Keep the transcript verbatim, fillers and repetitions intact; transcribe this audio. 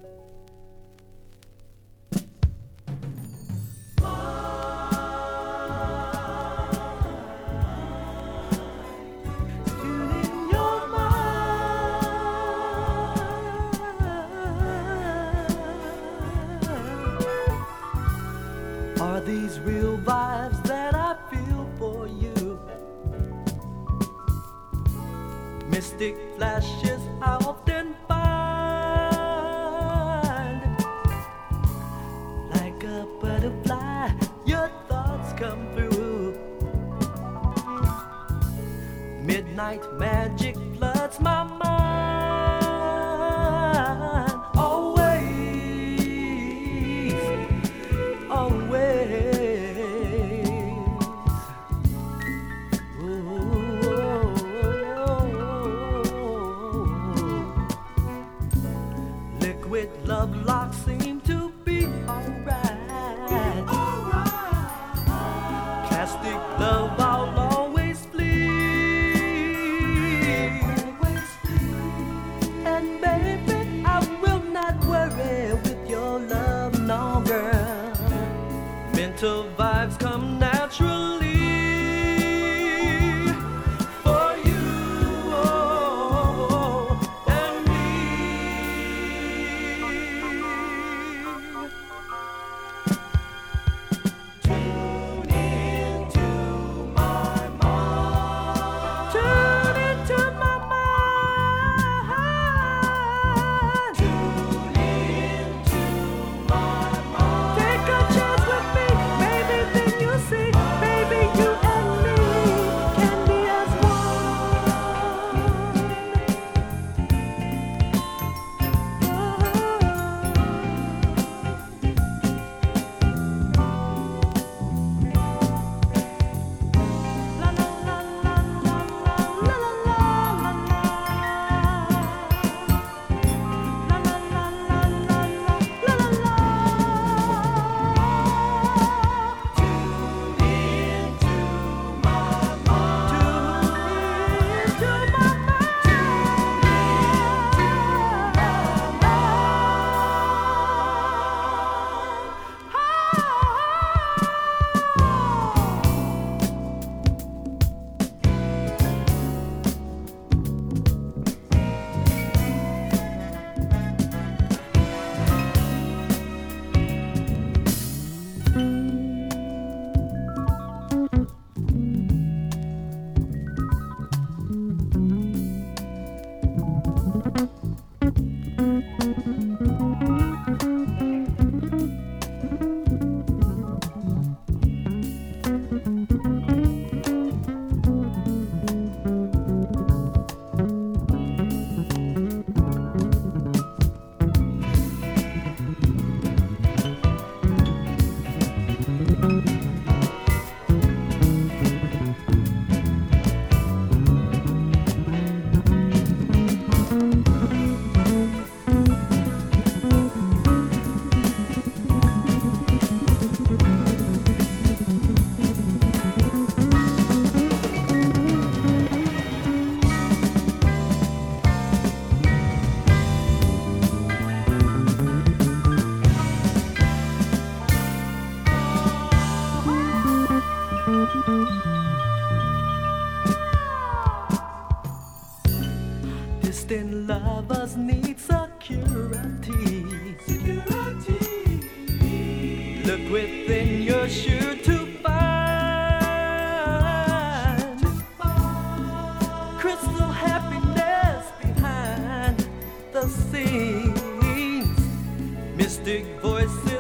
Are these real vibes that I feel for you? Mystic flashes I often find. Like a butterfly, your thoughts come through. Midnight magic floods my mind. Liquid love locks seem to be alright. Plastic love I'll always flee. And baby, I will not worry with your love, no girl. Mental vibes come naturally. Distant lovers need security. Security. Look within, you're sure to find, to find crystal happiness behind the scenes. Mystic voices